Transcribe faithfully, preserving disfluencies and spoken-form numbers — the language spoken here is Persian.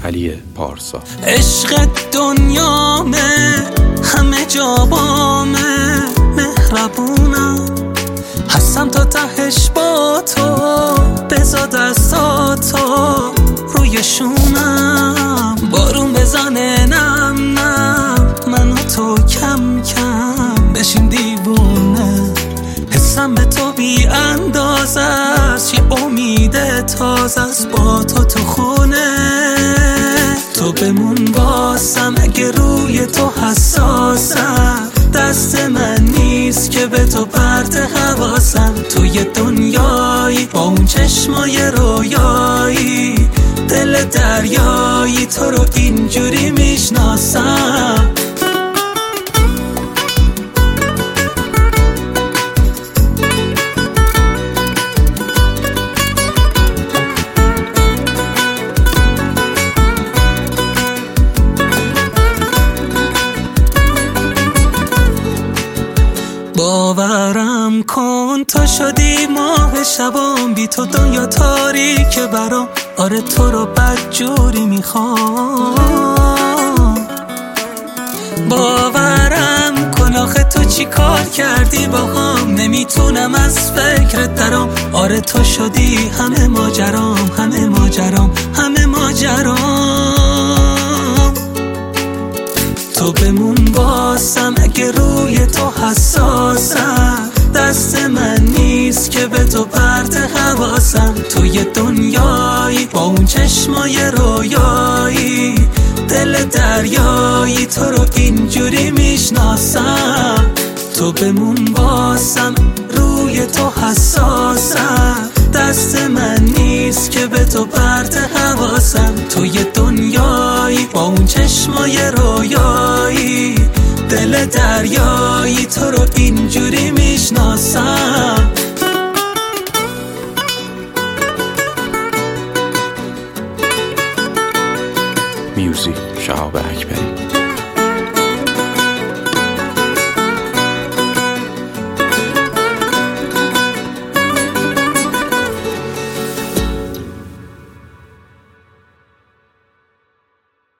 علی پارسا. عشق دنیامه، همه جا بامه، مهربونم، هستم تا تهش با تو، بزا دستاتو روی شونم، بارون بزنه نم نم، من و تو کم کم بشین دیوونه، حسم به تو بی اندازه است، یه امید تازه است با تو تو خونه. تو بمون باسم اگه روی تو حساسم، دست من نیست که به تو پرت حواسم، توی دنیایی با اون چشمای رویایی، دل دریایی، تو رو اینجوری میشناسم. باورم کن تو شدی ماه شبام، بی تو دنیا تاریک برام، آره تو رو بدجوری میخوام. باورم کن آخه تو چی کار کردی با هم، نمیتونم از فکرت درام، آره تو شدی همه ماجرام، همه ماجرام، همه ماجرام. تو بمون باسم اگه روی تو حساسم، دست من نیست که به تو پرت حواسم، توی دنیایی با اون چشمای رویایی، دل دریایی، تو رو اینجوری میشناسم. تو بمون باسم روی تو حساسم، دست من نیست که به تو پرت حواسم، توی دنیایی با اون چشمای رویایی، دل دریایی، تو رو اینجوری میشناسم. میوزیک شهاب اکبری.